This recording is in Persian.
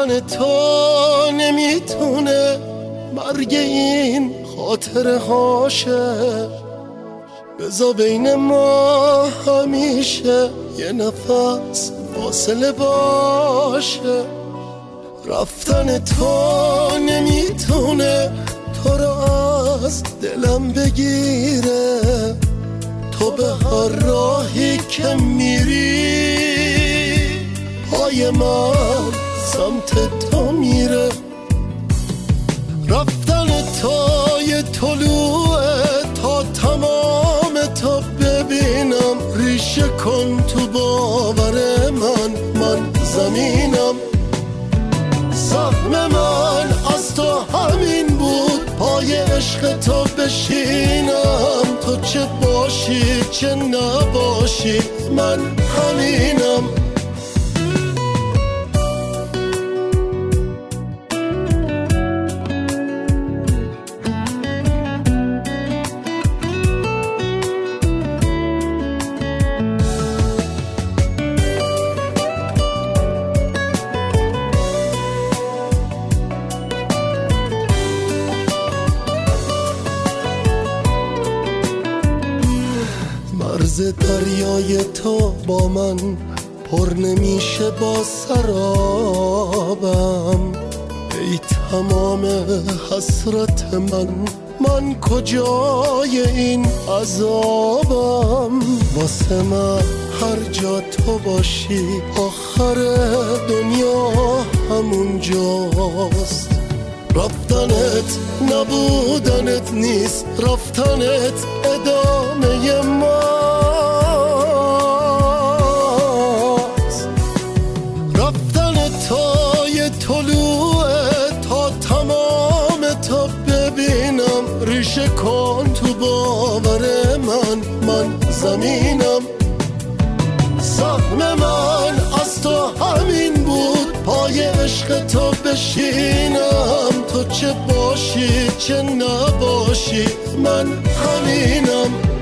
رفتن تو نمیتونه مرگ این خاطره هاشه، بذار بین ما همیشه یه نفس فاصله باشه. رفتن تو نمیتونه تو رو از دلم بگیره، تو به هر راهی که میری پای من سمت تو میره. رفتن تو یه طلوعه تا تمام تا ببینم، ریشه کن تو باور من زمینم. سهم من از تو همین بود، پای عشق تو بشینم، تو چه باشی چه نباشی من همینم. مرز دریای تو با من پر نمیشه با سرابم، ای تمام حسرت من کجای این عذابم. واسه من هر جا تو باشی آخر دنیا همون جاست. رفتنت نبودنت نیست، رفتنت ادامه ماست. رفتن تو یه طلوعه تا تمام تا ببینم، ریشه کن تو باور من زمینم. سهم من از تو همین بود، پای عشق تو بشینم، تو چه باشی چه نباشی من همینم.